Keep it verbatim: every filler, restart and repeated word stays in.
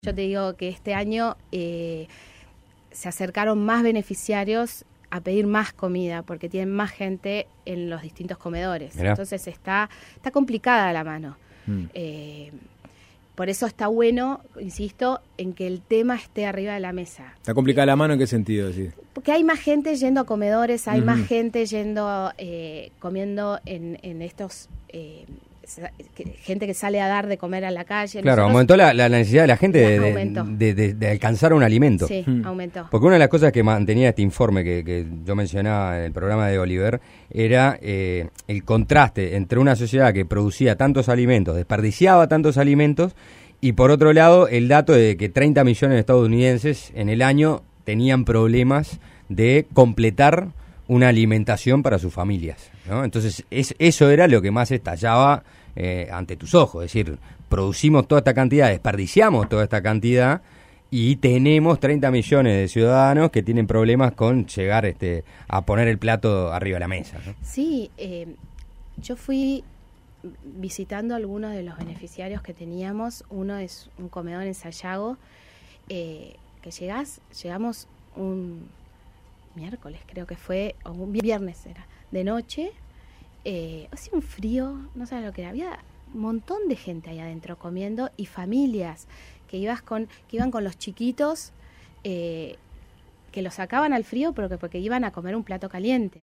Yo te digo que este año eh, se acercaron más beneficiarios a pedir más comida porque tienen más gente en los distintos comedores. Mirá. Entonces está, está complicada la mano. Mm. Eh, por eso está bueno, insisto, en que el tema esté arriba de la mesa. ¿Está complicada la mano en qué sentido? Sí. Porque hay más gente yendo a comedores, hay uh-huh. más gente yendo, eh, comiendo en, en estos... Eh, gente que sale a dar de comer a la calle. Claro, Nosotros, aumentó la, la necesidad de la gente de, de, de, de alcanzar un alimento. Sí, mm. aumentó. Porque una de las cosas que mantenía este informe que, que yo mencionaba en el programa de Oliver era eh, el contraste entre una sociedad que producía tantos alimentos, desperdiciaba tantos alimentos, y por otro lado el dato de que treinta millones de estadounidenses en el año tenían problemas de completar una alimentación para sus familias, ¿no? Entonces es, eso era lo que más estallaba eh, ante tus ojos, es decir, producimos toda esta cantidad, desperdiciamos toda esta cantidad y tenemos treinta millones de ciudadanos que tienen problemas con llegar este, a poner el plato arriba de la mesa, ¿no? Sí, eh, yo fui visitando algunos de los beneficiarios que teníamos. Uno es un comedor en Sayago, eh, que llegás, llegamos un... miércoles creo que fue, o un viernes era, de noche, eh, hacía un frío, no sabes lo que era, había un montón de gente ahí adentro comiendo y familias que, ibas con, que iban con los chiquitos, eh, que los sacaban al frío pero que porque iban a comer un plato caliente.